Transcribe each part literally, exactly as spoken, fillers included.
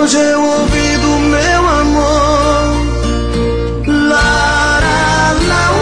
Hoje eu ouvi do meu amor. Lá, lá, lá,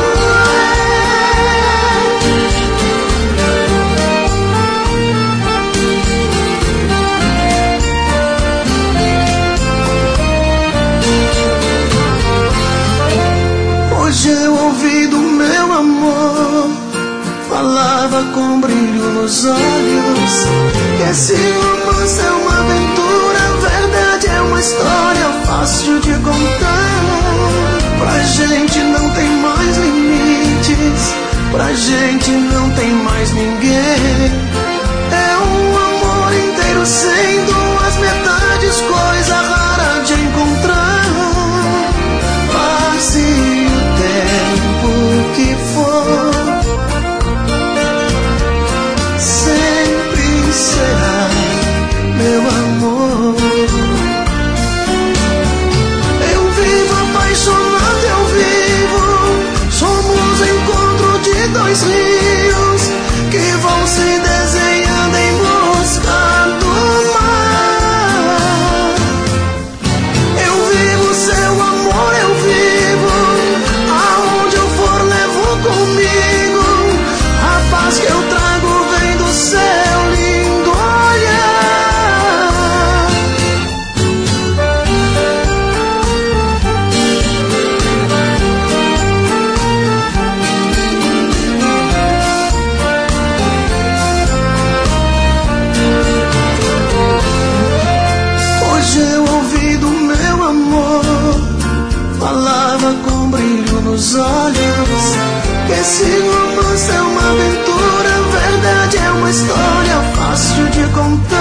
ué. Hoje eu ouvi do meu amor. Falava com brilho nos olhos que esse romance é uma aventura, a verdade é uma história fácil de contar. Pra gente não tem mais limites, pra gente não tem mais ninguém. É um amor inteiro sem duas metades, coisa rara de encontrar. Passe o tempo que for, sempre será meu amor. Eu vivo apaixonado, eu vivo. Somos encontro de dois rios que vão se desenhando em busca do mar. Eu vivo seu amor, eu vivo. Aonde eu for levo comigo. A paz que eu trago vem do seu lindo olhar. Hoje eu ouvi do meu amor. Falava com brilho nos olhos que esse romance é uma aventura, a verdade é uma história fácil de contar.